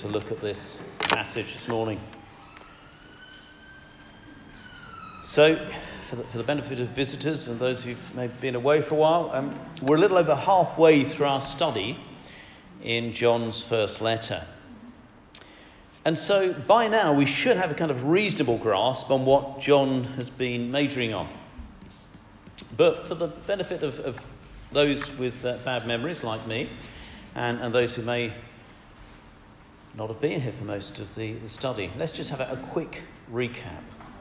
to look at this passage this morning. So, for the benefit of visitors and those who've maybe been away for a while, we're a little over halfway through our study in John's first letter. And so, by now, we should have a kind of reasonable grasp on what John has been majoring on. But for the benefit of those with bad memories like me, and those who may not have been here for most of the study, let's just have a quick recap.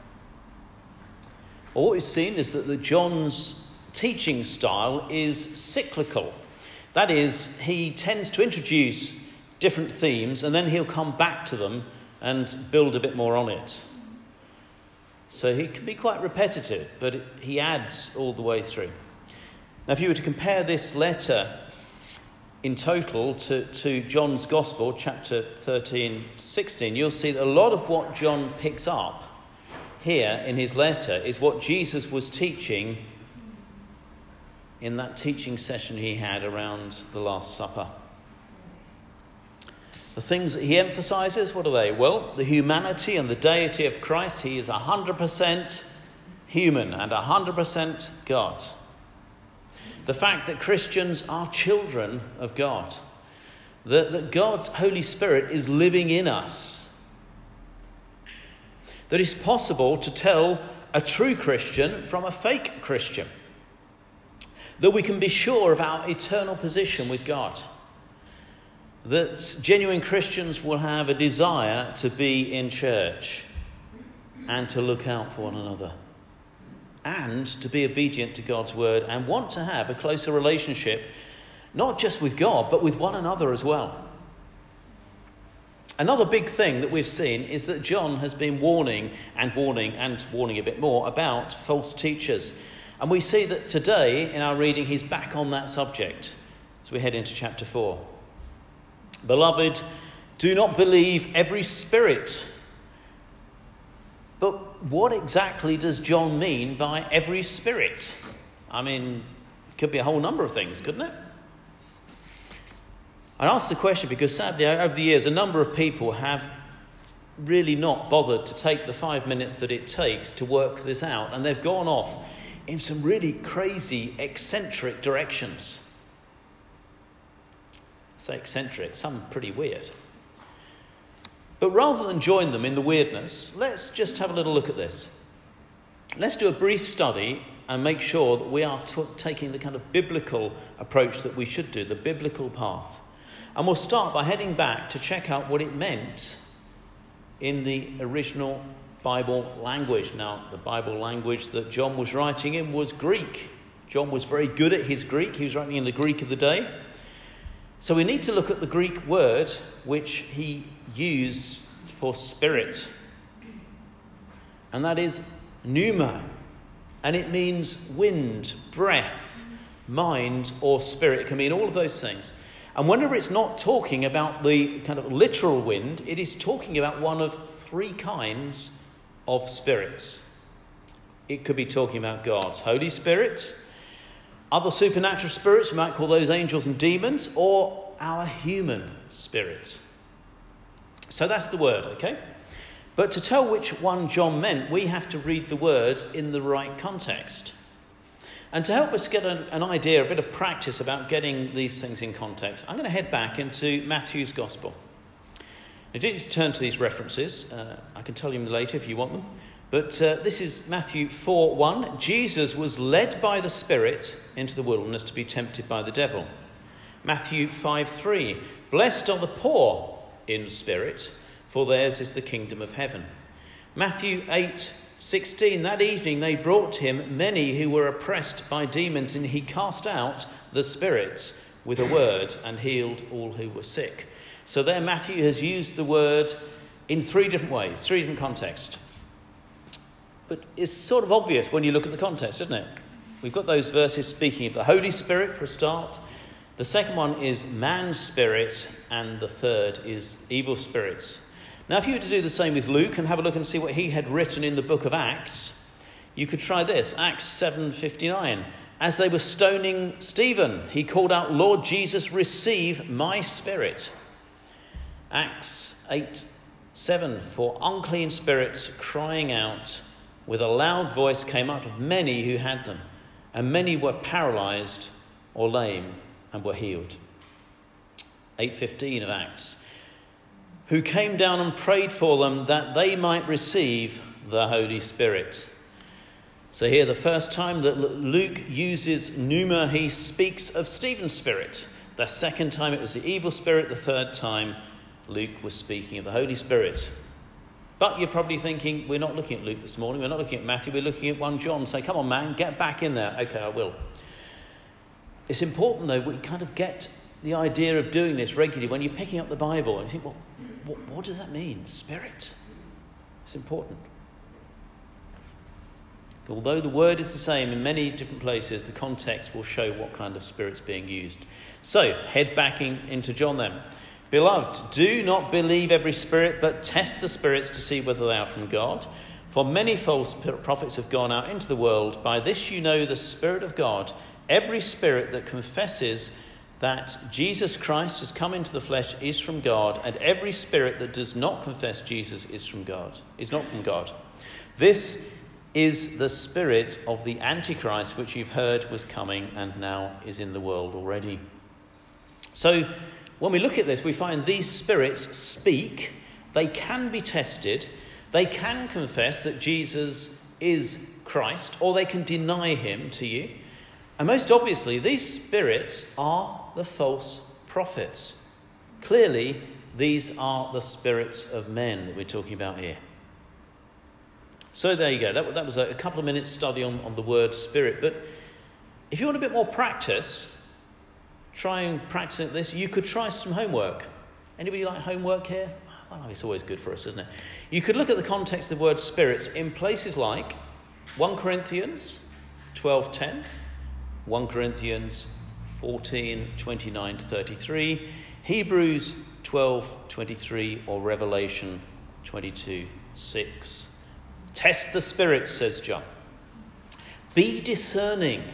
Well, what we've seen is that John's teaching style is cyclical. That is, he tends to introduce different themes and then he'll come back to them and build a bit more on it. So he can be quite repetitive, but he adds all the way through. Now, if you were to compare this letter in total to John's Gospel, chapter 13 to 16, you'll see that a lot of what John picks up here in his letter is what Jesus was teaching in that teaching session he had around the Last Supper. The things that he emphasizes, what are they? Well, the humanity and the deity of Christ. He is 100% human and 100% God. The fact that Christians are children of God. That God's Holy Spirit is living in us. That it's possible to tell a true Christian from a fake Christian. That we can be sure of our eternal position with God. That genuine Christians will have a desire to be in church and to look out for one another. And to be obedient to God's word and want to have a closer relationship, not just with God, but with one another as well. Another big thing that we've seen is that John has been warning a bit more about false teachers. And we see that today in our reading he's back on that subject as we head into chapter 4. Beloved, do not believe every spirit. But what exactly does John mean by every spirit? I mean, it could be a whole number of things, couldn't it? I ask the question because sadly over the years a number of people have really not bothered to take the 5 minutes that it takes to work this out, and they've gone off in some really crazy, eccentric directions. I say eccentric, some pretty weird. But rather than join them in the weirdness, let's just have a little look at this. Let's do a brief study and make sure that we are taking the kind of biblical approach that we should do, the biblical path. And we'll start by heading back to check out what it meant in the original Bible language. Now, the Bible language that John was writing in was Greek. John was very good at his Greek. He was writing in the Greek of the day. So we need to look at the Greek word which he used for spirit. And that is pneuma. And it means wind, breath, mind, or spirit. It can mean all of those things. And whenever it's not talking about the kind of literal wind, it is talking about one of three kinds of spirits. It could be talking about God's Holy Spirit, other supernatural spirits, we might call those angels and demons, or our human spirit. So that's the word, okay? But to tell which one John meant, we have to read the word in the right context. And to help us get an idea, a bit of practice about getting these things in context, I'm going to head back into Matthew's Gospel. You don't need to turn to these references. I can tell you them later if you want them. But this is Matthew 4:1. Jesus was led by the Spirit into the wilderness to be tempted by the devil. Matthew 5:3. Blessed are the poor in spirit, for theirs is the kingdom of heaven. Matthew 8:16. That evening they brought to him many who were oppressed by demons, and he cast out the spirits with a word and healed all who were sick. So there Matthew has used the word in three different ways, three different contexts. But it's sort of obvious when you look at the context, isn't it? We've got those verses speaking of the Holy Spirit for a start. The second one is man's spirit, and the third is evil spirits. Now, if you were to do the same with Luke and have a look and see what he had written in the book of Acts, you could try this. Acts 7:59. As they were stoning Stephen, he called out, Lord Jesus, receive my spirit. Acts 8:7, for unclean spirits crying out with a loud voice came out of many who had them, and many were paralyzed or lame and were healed. 8:15 of Acts, who came down and prayed for them that they might receive the Holy Spirit. So here, the first time that Luke uses pneuma, he speaks of Stephen's spirit. The second time it was the evil spirit. The third time Luke was speaking of the Holy Spirit. But you're probably thinking, we're not looking at Luke this morning. We're not looking at Matthew. We're looking at 1 John. Say, come on, man, get back in there. Okay, I will. It's important, though, we kind of get the idea of doing this regularly when you're picking up the Bible. And you think, well, what does that mean? Spirit. It's important. Although the word is the same in many different places, the context will show what kind of spirit's being used. So, head back into John then. Beloved, do not believe every spirit, but test the spirits to see whether they are from God. For many false prophets have gone out into the world. By this you know the Spirit of God. Every spirit that confesses that Jesus Christ has come into the flesh is from God, and every spirit that does not confess Jesus is not from God. This is the spirit of the Antichrist, which you've heard was coming and now is in the world already. So when we look at this, we find these spirits speak, they can be tested, they can confess that Jesus is Christ, or they can deny him to you. And most obviously, these spirits are the false prophets. Clearly, these are the spirits of men that we're talking about here. So there you go. That was a couple of minutes study on the word spirit. But if you want a bit more practice, try and practice this. You could try some homework. Anybody like homework here? Well, it's always good for us, isn't it? You could look at the context of the word spirits in places like 1 Corinthians 12:10, 1 Corinthians 14:29-33, Hebrews 12:23, or Revelation 22:6. Test the spirits, says John. Be discerning.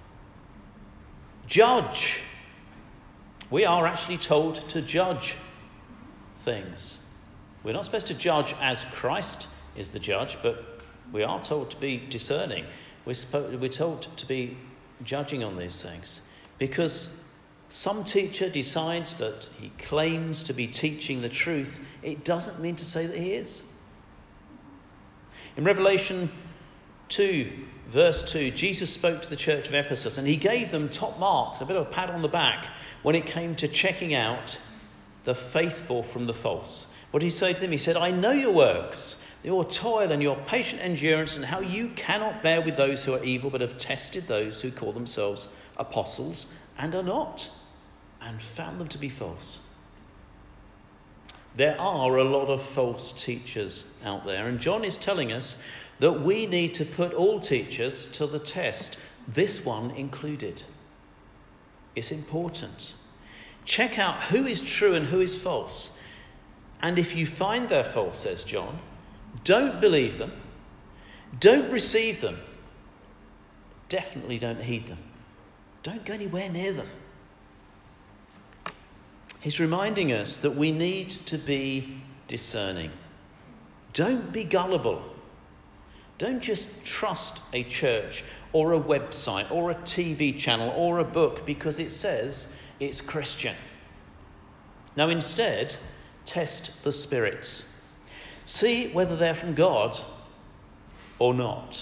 Judge. We are actually told to judge things. We're not supposed to judge as Christ is the judge, but we are told to be discerning. We're told to be judging on these things. Because some teacher decides that he claims to be teaching the truth, it doesn't mean to say that he is. In Revelation 2, verse 2, Jesus spoke to the church of Ephesus and he gave them top marks, a bit of a pat on the back, when it came to checking out the faithful from the false. What did he say to them? He said, I know your works, your toil and your patient endurance, and how you cannot bear with those who are evil, but have tested those who call themselves apostles and are not, and found them to be false. There are a lot of false teachers out there, and John is telling us that we need to put all teachers to the test, this one included. It's important. Check out who is true and who is false. And if you find they're false, says John, don't believe them, don't receive them, definitely don't heed them. Don't go anywhere near them. He's reminding us that we need to be discerning. Don't be gullible. Don't just trust a church or a website or a TV channel or a book because it says it's Christian. Now instead, test the spirits. See whether they're from God or not.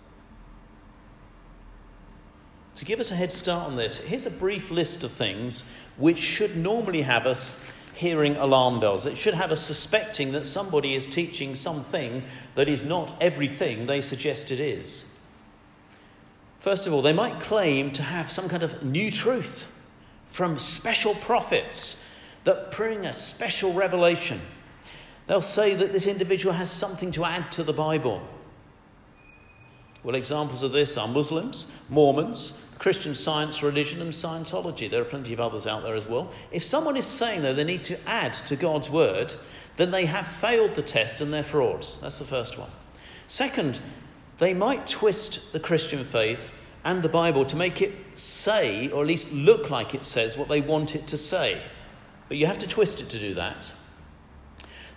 To give us a head start on this, here's a brief list of things which should normally have us hearing alarm bells. It should have us suspecting that somebody is teaching something that is not everything they suggest it is. First of all, they might claim to have some kind of new truth from special prophets that bring a special revelation. They'll say that this individual has something to add to the Bible. Well, examples of this are Muslims, Mormons, Christian Science, religion and Scientology. There are plenty of others out there as well. If someone is saying, though, they need to add to God's word, then they have failed the test and they're frauds. That's the first one. Second, they might twist the Christian faith and the Bible to make it say, or at least look like it says, what they want it to say. But you have to twist it to do that.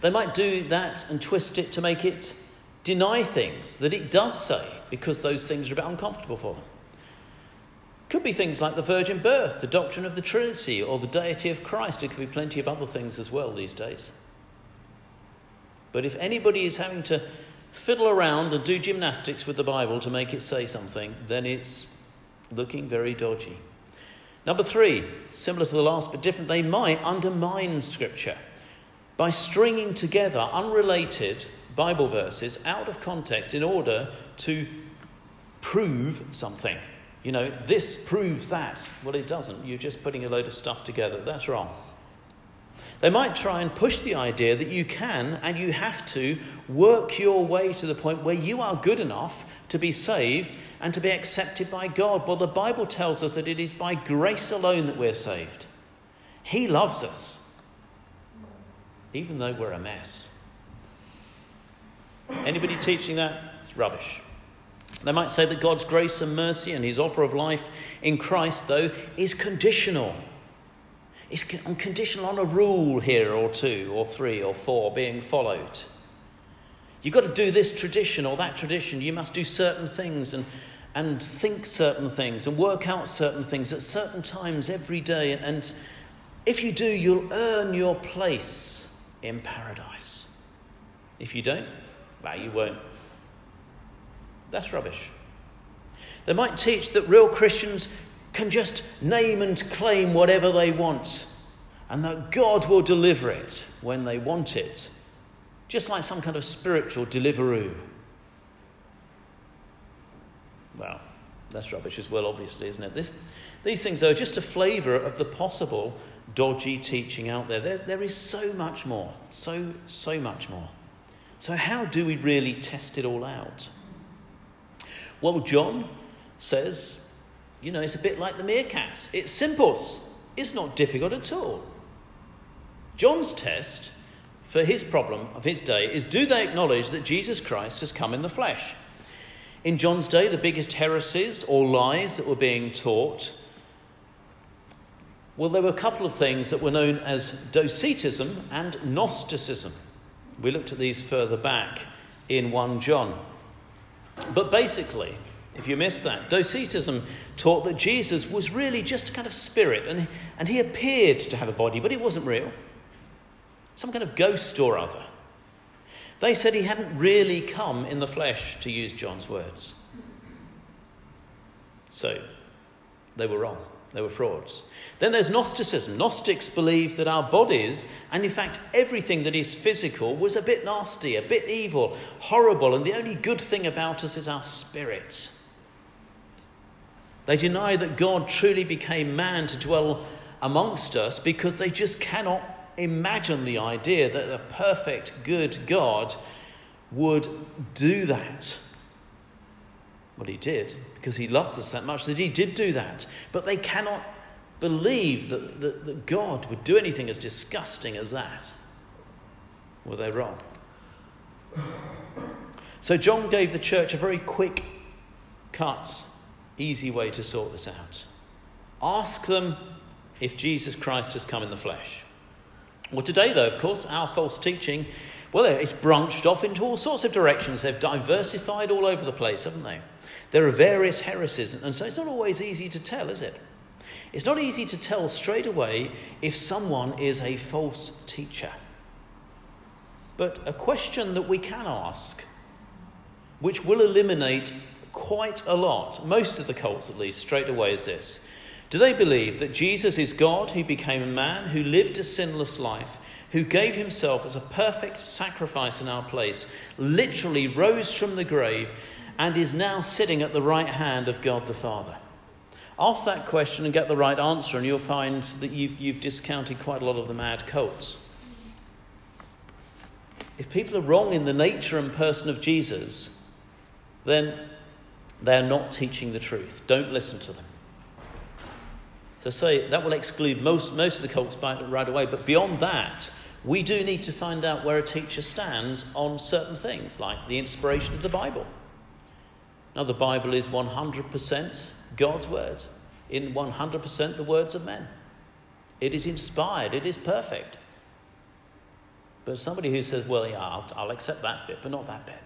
They might do that and twist it to make it deny things that it does say, because those things are a bit uncomfortable for them. Could be things like the virgin birth, the doctrine of the Trinity, or the deity of Christ. It could be plenty of other things as well these days. But if anybody is having to fiddle around and do gymnastics with the Bible to make it say something, then it's looking very dodgy. Number 3, similar to the last but different, they might undermine Scripture by stringing together unrelated Bible verses out of context in order to prove something. You know, this proves that. Well, it doesn't. You're just putting a load of stuff together. That's wrong. They might try and push the idea that you can and you have to work your way to the point where you are good enough to be saved and to be accepted by God. Well, the Bible tells us that it is by grace alone that we're saved. He loves us, even though we're a mess. Anybody teaching that? It's rubbish. They might say that God's grace and mercy and his offer of life in Christ, though, is conditional. It's conditional on a rule here or 2 or 3 or 4 being followed. You've got to do this tradition or that tradition. You must do certain things and think certain things and work out certain things at certain times every day. And if you do, you'll earn your place in paradise. If you don't, well, you won't. That's rubbish. They might teach that real Christians can just name and claim whatever they want, and that God will deliver it when they want it, just like some kind of spiritual Deliveroo. Well, that's rubbish as well, obviously, isn't it? These things, though, are just a flavour of the possible dodgy teaching out there. There is so much more, so much more. So how do we really test it all out? Well, John says, it's a bit like the meerkats. It's simple. It's not difficult at all. John's test for his problem of his day is, do they acknowledge that Jesus Christ has come in the flesh? In John's day, the biggest heresies or lies that were being taught, well, there were a couple of things that were known as Docetism and Gnosticism. We looked at these further back in 1 John. But basically, if you missed that, Docetism taught that Jesus was really just a kind of spirit, and he appeared to have a body, but it wasn't real. Some kind of ghost or other. They said he hadn't really come in the flesh, to use John's words. So, they were wrong. They were frauds. Then there's Gnosticism. Gnostics believed that our bodies, and in fact everything that is physical, was a bit nasty, a bit evil, horrible, and the only good thing about us is our spirit. They deny that God truly became man to dwell amongst us because they just cannot imagine the idea that a perfect, good God would do that. Well, he did, because he loved us that much that he did do that. But they cannot believe that God would do anything as disgusting as that. Were they wrong? So John gave the church a very quick, cut, easy way to sort this out. Ask them if Jesus Christ has come in the flesh. Well, today, though, of course, our false teaching, well, it's branched off into all sorts of directions. They've diversified all over the place, haven't they? There are various heresies, and so it's not always easy to tell, is it? It's not easy to tell straight away if someone is a false teacher. But a question that we can ask, which will eliminate quite a lot, most of the cults at least, straight away, is this. Do they believe that Jesus is God who became a man, who lived a sinless life, who gave himself as a perfect sacrifice in our place, literally rose from the grave, and is now sitting at the right hand of God the Father? Ask that question and get the right answer, and you'll find that you've discounted quite a lot of the mad cults. If people are wrong in the nature and person of Jesus, then they're not teaching the truth. Don't listen to them. So say that will exclude most of the cults right away. But beyond that, we do need to find out where a teacher stands on certain things, like the inspiration of the Bible. Now, the Bible is 100% God's word, in 100% the words of men. It is inspired. It is perfect. But somebody who says, well, yeah, I'll accept that bit, but not that bit.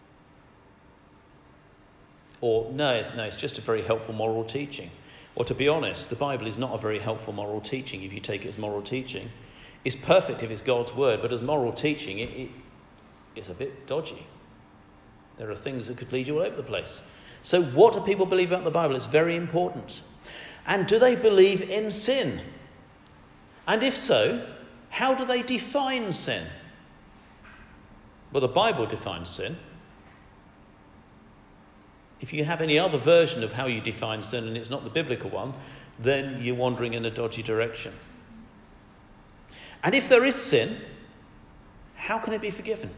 Or, no, it's just a very helpful moral teaching. Or to be honest, the Bible is not a very helpful moral teaching if you take it as moral teaching. It's perfect if it's God's word, but as moral teaching, it's a bit dodgy. There are things that could lead you all over the place. So what do people believe about the Bible? It's very important. And do they believe in sin? And if so, how do they define sin? Well, the Bible defines sin. If you have any other version of how you define sin and it's not the biblical one, then you're wandering in a dodgy direction. And if there is sin, how can it be forgiven?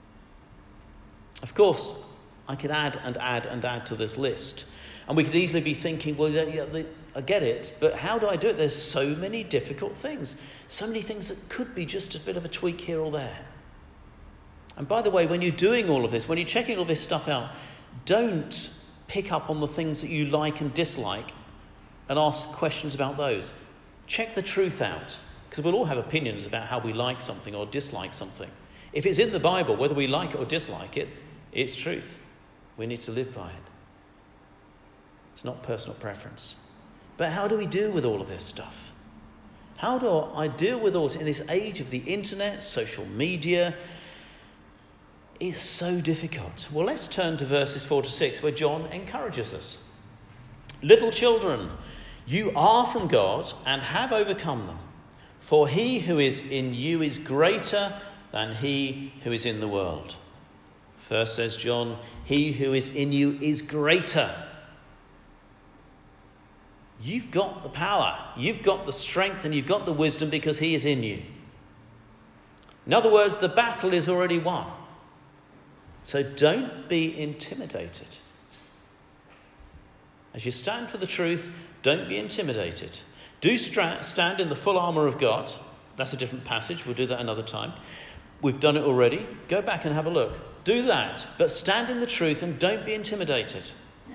Of course, I could add and add and add to this list. And we could easily be thinking, well, I get it, but how do I do it? There's so many difficult things. So many things that could be just a bit of a tweak here or there. And by the way, when you're doing all of this, when you're checking all this stuff out, don't pick up on the things that you like and dislike and ask questions about those. Check the truth out, because we'll all have opinions about how we like something or dislike something. If it's in the Bible, whether we like it or dislike it, it's truth. We need to live by it. It's not personal preference. But how do we deal with all of this stuff? How do I deal with all this in this age of the internet, social media? It's so difficult. Well, let's turn to verses 4 to 6, where John encourages us. Little children, you are from God and have overcome them. For he who is in you is greater than he who is in the world. First says John, he who is in you is greater. You've got the power, you've got the strength, and you've got the wisdom because he is in you. In other words, the battle is already won. So don't be intimidated. As you stand for the truth, don't be intimidated. Do stand in the full armour of God. That's a different passage. We'll do that another time. We've done it already. Go back and have a look. Do that. But stand in the truth and don't be intimidated.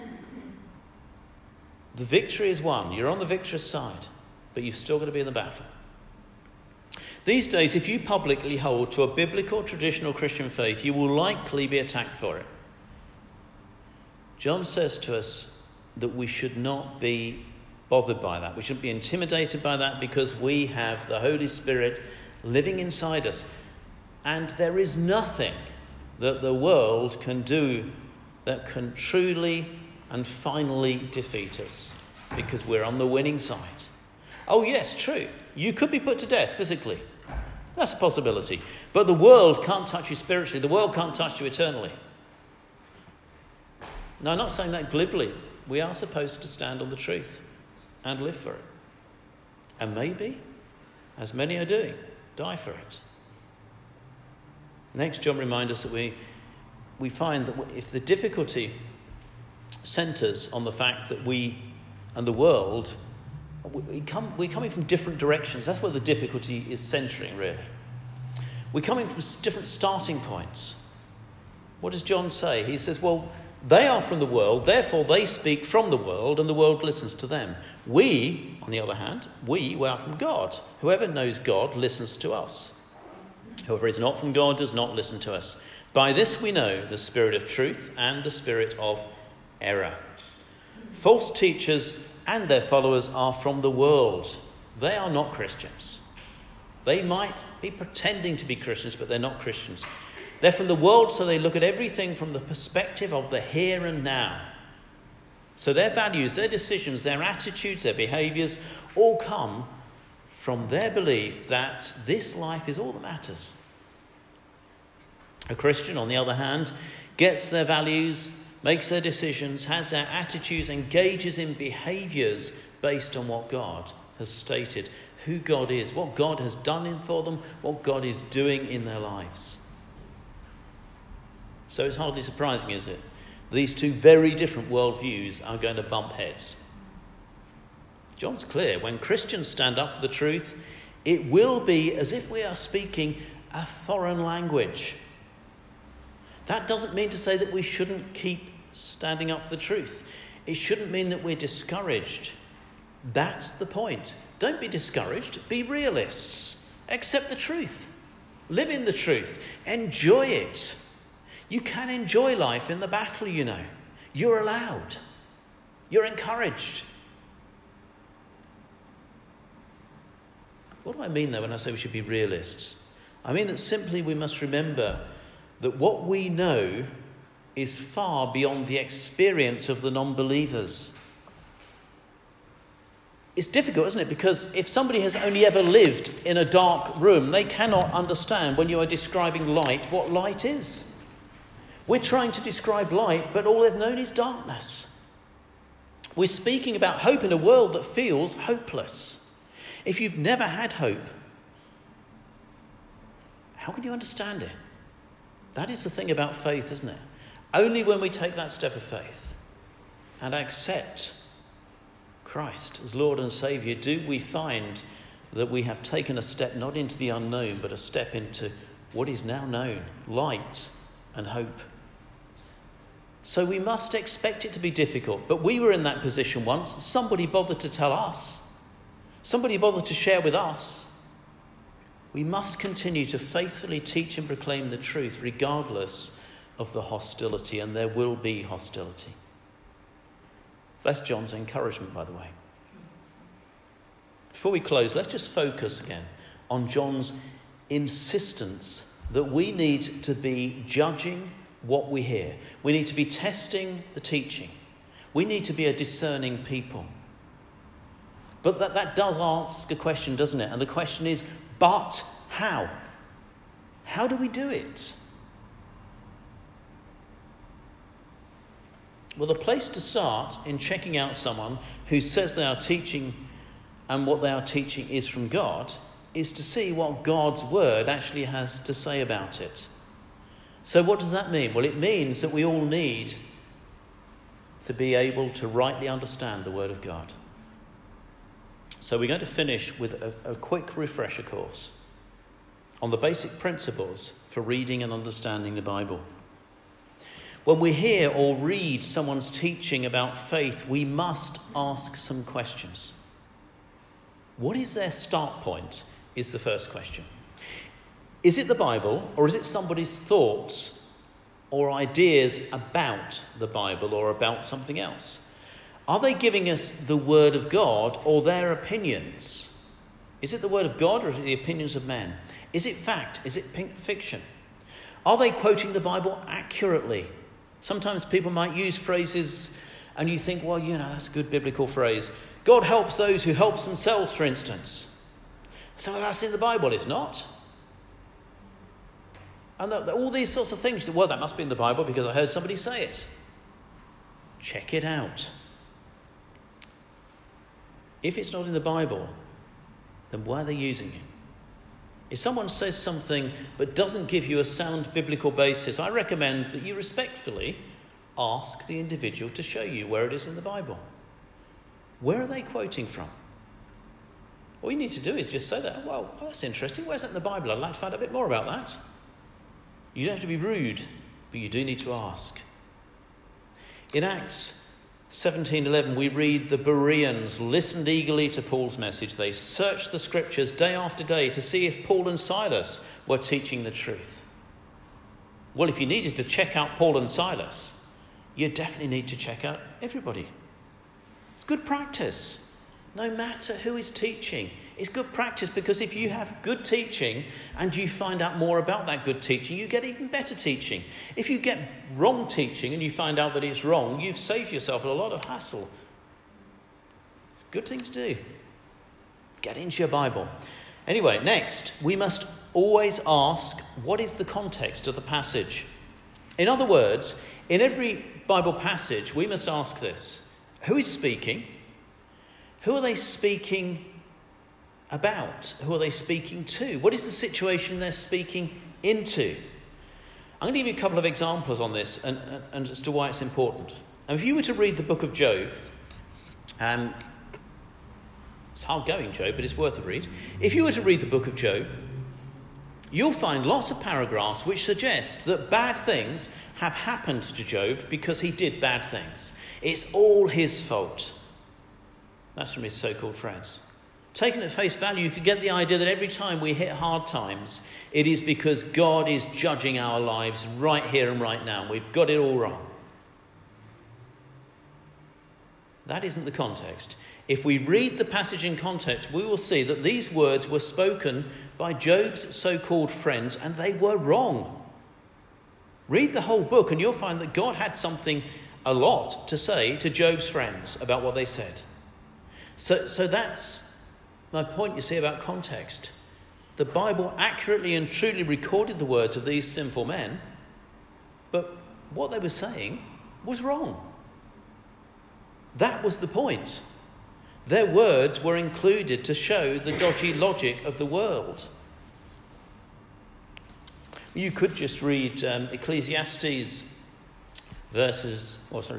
The victory is won. You're on the victorious side. But you've still got to be in the battle. These days, if you publicly hold to a biblical, traditional Christian faith, you will likely be attacked for it. John says to us that we should not be bothered by that. We shouldn't be intimidated by that because we have the Holy Spirit living inside us. And there is nothing that the world can do that can truly and finally defeat us because we're on the winning side. Oh yes, true. You could be put to death physically. That's a possibility. But the world can't touch you spiritually. The world can't touch you eternally. No, I'm not saying that glibly. We are supposed to stand on the truth and live for it. And maybe, as many are doing, die for it. Next, John reminds us that we find that if the difficulty centres on the fact that we and the world, we're coming from different directions. That's where the difficulty is centering, really. We're coming from different starting points. What does John say? He says, well, they are from the world, therefore they speak from the world, and the world listens to them. We, on the other hand, we are from God. Whoever knows God listens to us. Whoever is not from God does not listen to us. By this we know the spirit of truth and the spirit of error. False teachers and their followers are from the world. They are not Christians. They might be pretending to be Christians, but they're not Christians. They're from the world, so they look at everything from the perspective of the here and now. So their values, their decisions, their attitudes, their behaviours all come from their belief that this life is all that matters. A Christian, on the other hand, gets their values, makes their decisions, has their attitudes, engages in behaviours based on what God has stated, who God is, what God has done for them, what God is doing in their lives. So it's hardly surprising, is it? These two very different worldviews are going to bump heads. John's clear. When Christians stand up for the truth, it will be as if we are speaking a foreign language. That doesn't mean to say that we shouldn't keep standing up for the truth. It shouldn't mean that we're discouraged. That's the point. Don't be discouraged. Be realists. Accept the truth. Live in the truth. Enjoy it. You can enjoy life in the battle, you know. You're allowed. You're encouraged. What do I mean, though, when I say we should be realists? I mean that simply we must remember that what we know is far beyond the experience of the non-believers. It's difficult, isn't it? Because if somebody has only ever lived in a dark room, they cannot understand when you are describing light what light is. We're trying to describe light, but all they've known is darkness. We're speaking about hope in a world that feels hopeless. If you've never had hope, how can you understand it? That is the thing about faith, isn't it? Only when we take that step of faith and accept Christ as Lord and Saviour do we find that we have taken a step not into the unknown, but a step into what is now known, light and hope. So we must expect it to be difficult. But we were in that position once. Somebody bothered to tell us. Somebody bothered to share with us. We must continue to faithfully teach and proclaim the truth regardless of the hostility, and there will be hostility. That's John's encouragement, by the way. Before we close, let's just focus again on John's insistence that we need to be judging what we hear. We need to be testing the teaching. We need to be a discerning people. But that does ask a question, doesn't it? And the question is, but how? How do we do it? Well, the place to start in checking out someone who says they are teaching and what they are teaching is from God is to see what God's word actually has to say about it. So what does that mean? Well, it means that we all need to be able to rightly understand the word of God. So we're going to finish with a quick refresher course on the basic principles for reading and understanding the Bible. When we hear or read someone's teaching about faith, we must ask some questions. What is their start point is the first question. Is it the Bible, or is it somebody's thoughts or ideas about the Bible or about something else? Are they giving us the word of God or their opinions? Is it the word of God or is it the opinions of men? Is it fact? Is it fiction? Are they quoting the Bible accurately? Sometimes people might use phrases and you think, well, that's a good biblical phrase. God helps those who help themselves, for instance. So that's in the Bible. It's not. And all these sorts of things, well, that must be in the Bible because I heard somebody say it. Check it out. If it's not in the Bible, then why are they using it? If someone says something but doesn't give you a sound biblical basis, I recommend that you respectfully ask the individual to show you where it is in the Bible. Where are they quoting from? All you need to do is just say that. Well, that's interesting. Where's that in the Bible? I'd like to find out a bit more about that. You don't have to be rude, but you do need to ask. In Acts 17:11, we read the Bereans listened eagerly to Paul's message. They searched the scriptures day after day to see if Paul and Silas were teaching the truth. Well, if you needed to check out Paul and Silas, you definitely need to check out everybody. It's good practice, no matter who is teaching. It's good practice because if you have good teaching and you find out more about that good teaching, you get even better teaching. If you get wrong teaching and you find out that it's wrong, you've saved yourself a lot of hassle. It's a good thing to do. Get into your Bible. Anyway, next, we must always ask, what is the context of the passage? In other words, in every Bible passage, we must ask this. Who is speaking? Who are they speaking about? Who are they speaking to? What is the situation they're speaking into? I'm going to give you a couple of examples on this and as to why it's important. And if you were to read the book of Job, it's hard going, Job, but it's worth a read. If you were to read the book of Job, you'll find lots of paragraphs which suggest that bad things have happened to Job because he did bad things. It's all his fault. That's from his so-called friends. Taken at face value, you could get the idea that every time we hit hard times, it is because God is judging our lives right here and right now. We've got it all wrong. That isn't the context. If we read the passage in context, we will see that these words were spoken by Job's so-called friends, and they were wrong. Read the whole book and you'll find that God had a lot to say to Job's friends about what they said. So that's my point, you see, about context. The Bible accurately and truly recorded the words of these sinful men, but what they were saying was wrong. That was the point. Their words were included to show the dodgy logic of the world. You could just read Ecclesiastes verse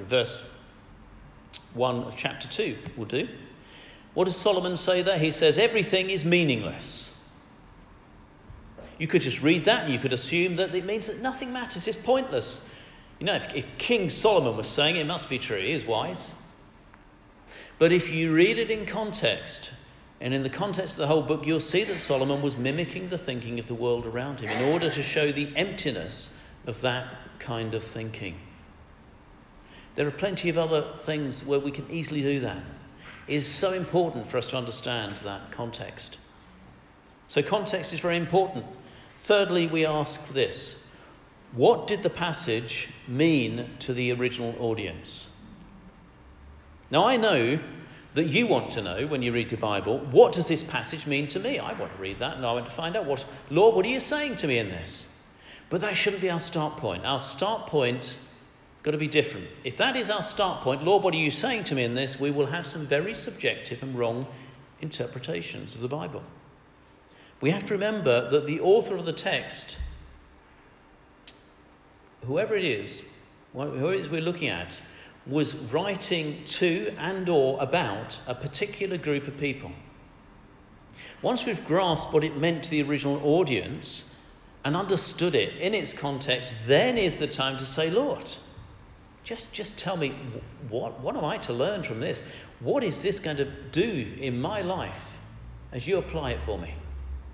1 of chapter 2 will do. What does Solomon say there? He says everything is meaningless. You could just read that and you could assume that it means that nothing matters, it's pointless. You know, if King Solomon was saying it, must be true, he is wise. But if you read it in context, and in the context of the whole book, you'll see that Solomon was mimicking the thinking of the world around him in order to show the emptiness of that kind of thinking. There are plenty of other things where we can easily do that. It is so important for us to understand that context. So context is very important. Thirdly, we ask this: what did the passage mean to the original audience? Now, I know that you want to know when you read the Bible, what does this passage mean to me? I want to read that and I want to find out, Lord, what are you saying to me in this? But that shouldn't be our start point. Our start point has got to be different. If that is our start point, Lord, what are you saying to me in this? We will have some very subjective and wrong interpretations of the Bible. We have to remember that the author of the text, whoever it is we're looking at, was writing to and or about a particular group of people. Once we've grasped what it meant to the original audience and understood it in its context, then is the time to say, Lord, just tell me, what am I to learn from this? What is this going to do in my life as you apply it for me?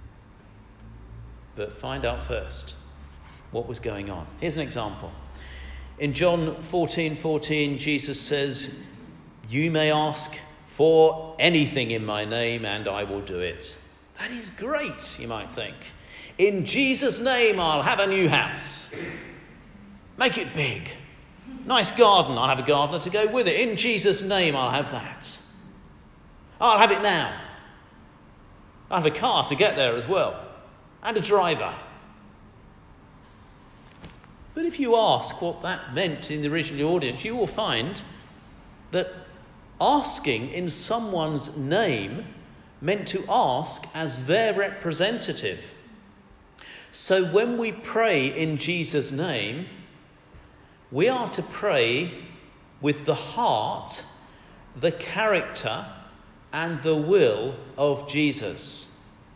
But find out first what was going on. Here's an example. In John 14:14, Jesus says, you may ask for anything in my name and I will do it. That is great, you might think. In Jesus' name, I'll have a new house. Make it big. Nice garden, I'll have a gardener to go with it. In Jesus' name, I'll have that. I'll have it now. I'll have a car to get there as well. And a driver. But if you ask what that meant in the original audience, you will find that asking in someone's name meant to ask as their representative. So when we pray in Jesus' name, we are to pray with the heart, the character, and the will of Jesus.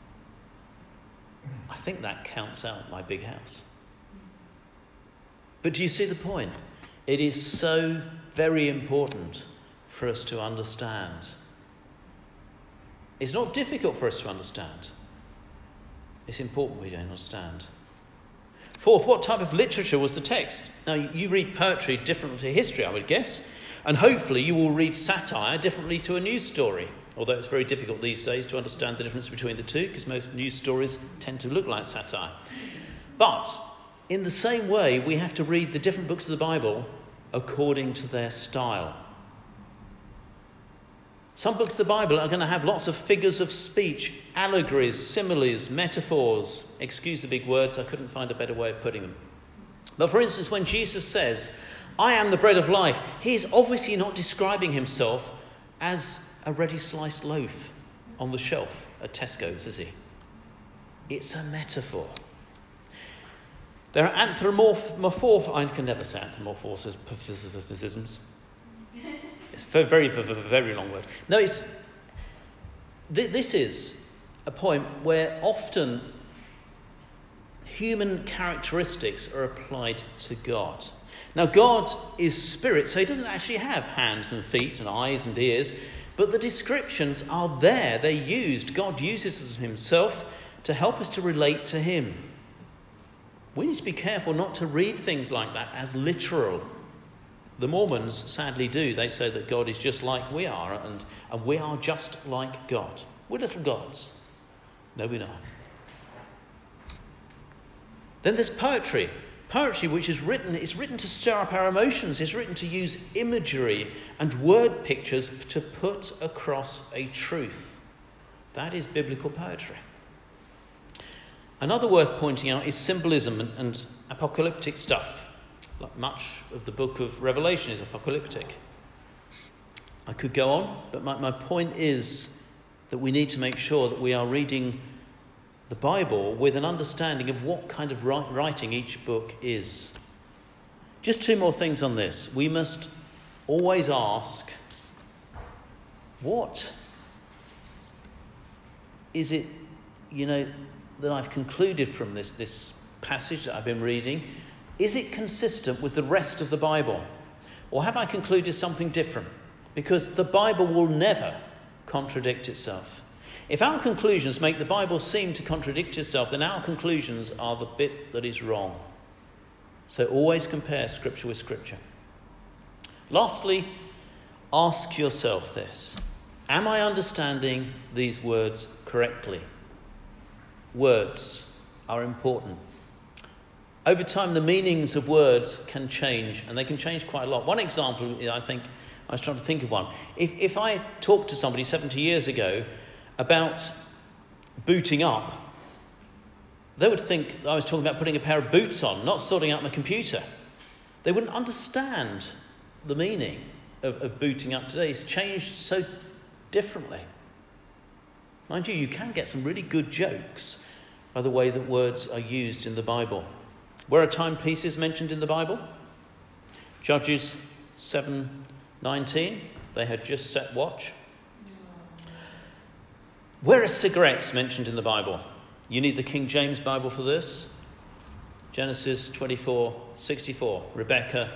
I think that counts out my big house. But do you see the point? It is so very important for us to understand. It's not difficult for us to understand. It's important we don't understand. Fourth, what type of literature was the text? Now, you read poetry differently to history, I would guess. And hopefully you will read satire differently to a news story. Although it's very difficult these days to understand the difference between the two, because most news stories tend to look like satire. But in the same way, we have to read the different books of the Bible according to their style. Some books of the Bible are going to have lots of figures of speech, allegories, similes, metaphors. Excuse the big words, I couldn't find a better way of putting them. But for instance, when Jesus says, I am the bread of life, he's obviously not describing himself as a ready sliced loaf on the shelf at Tesco's, is he? It's a metaphor. There are I can never say anthropomorphisms. It's a very, very long word. No, this is a point where often human characteristics are applied to God. Now, God is spirit, so he doesn't actually have hands and feet and eyes and ears. But the descriptions are there. They're used. God uses them himself to help us to relate to him. We need to be careful not to read things like that as literal. The Mormons sadly do. They say that God is just like we are, and we are just like God. We're little gods. No, we're not. Then there's poetry. Poetry which is written to stir up our emotions. It's written to use imagery and word pictures to put across a truth. That is biblical poetry. Another worth pointing out is symbolism and apocalyptic stuff. Like much of the book of Revelation is apocalyptic. I could go on, but my point is that we need to make sure that we are reading the Bible with an understanding of what kind of writing each book is. Just two more things on this. We must always ask, what is it, that I've concluded from this passage that I've been reading? Is it consistent with the rest of the Bible? Or have I concluded something different? Because the Bible will never contradict itself. If our conclusions make the Bible seem to contradict itself, then our conclusions are the bit that is wrong. So always compare Scripture with Scripture. Lastly, ask yourself this. Am I understanding these words correctly? Words are important. Over time, the meanings of words can change, and they can change quite a lot. One example, I was trying to think of one. If I talked to somebody 70 years ago about booting up, they would think I was talking about putting a pair of boots on, not sorting out my computer. They wouldn't understand the meaning of booting up today. It's changed so differently. Mind you can get some really good jokes by the way that words are used in the Bible. Where are timepieces mentioned in the Bible? Judges 7:19. They had just set watch. Where are cigarettes mentioned in the Bible? You need the King James Bible for this. Genesis 24:64. Rebecca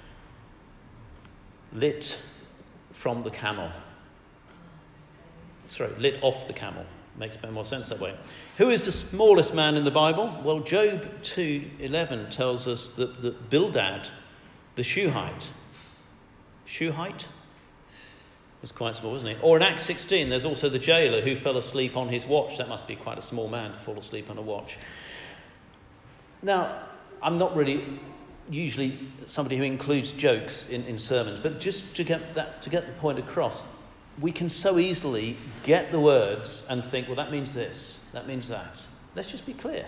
lit from the camel. Sorry, lit off the camel. Makes more sense that way. Who is the smallest man in the Bible? Well, Job 2:11 tells us that Bildad, the Shuhite, was quite small, wasn't he? Or in Acts 16, there's also the jailer who fell asleep on his watch. That must be quite a small man to fall asleep on a watch. Now, I'm not really usually somebody who includes jokes in sermons, but just to get the point across, we can so easily get the words and think, well, that means this, that means that. Let's just be clear.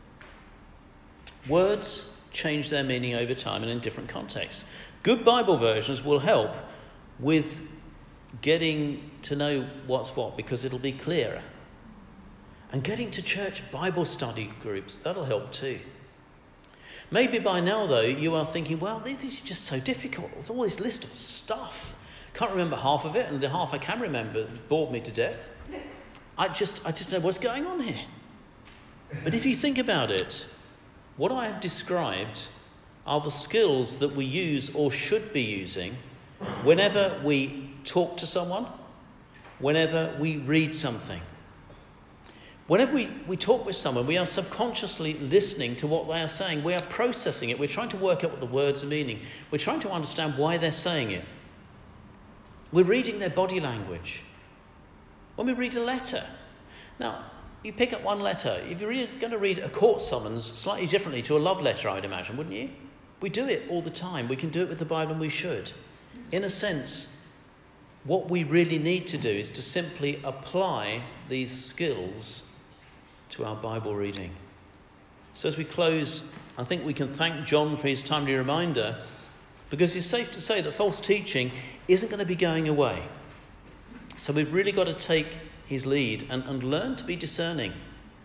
Words change their meaning over time and in different contexts. Good Bible versions will help with getting to know what's what, because it'll be clearer. And getting to church Bible study groups, that'll help too. Maybe by now, though, you are thinking, well, this is just so difficult. There's all this list of stuff. Can't remember half of it, and the half I can remember bored me to death. I just don't know what's going on here. But if you think about it, what I have described are the skills that we use or should be using whenever we talk to someone, whenever we read something. Whenever we talk with someone, we are subconsciously listening to what they are saying. We are processing it. We're trying to work out what the words are meaning. We're trying to understand why they're saying it. We're reading their body language. When we read a letter, now, you pick up one letter. If you're going to read a court summons slightly differently to a love letter, I would imagine, wouldn't you? We do it all the time. We can do it with the Bible, and we should. In a sense, what we really need to do is to simply apply these skills to our Bible reading. So as we close, I think we can thank John for his timely reminder, because it's safe to say that false teaching isn't going to be going away. So we've really got to take his lead and learn to be discerning.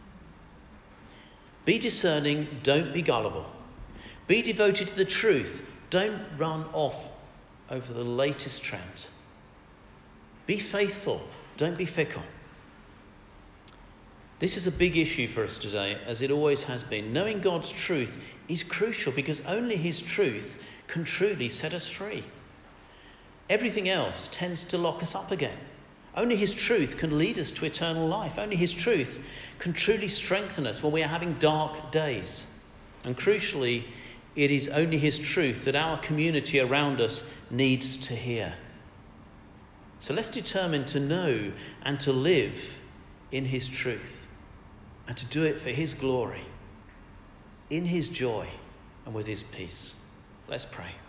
Be discerning, don't be gullible. Be devoted to the truth. Don't run off over the latest trend. Be faithful, don't be fickle. This is a big issue for us today, as it always has been. Knowing God's truth is crucial, because only his truth can truly set us free. Everything else tends to lock us up again. Only his truth can lead us to eternal life. Only his truth can truly strengthen us when we are having dark days. And crucially, it is only his truth that our community around us needs to hear. So let's determine to know and to live in his truth, and to do it for his glory, in his joy and with his peace. Let's pray.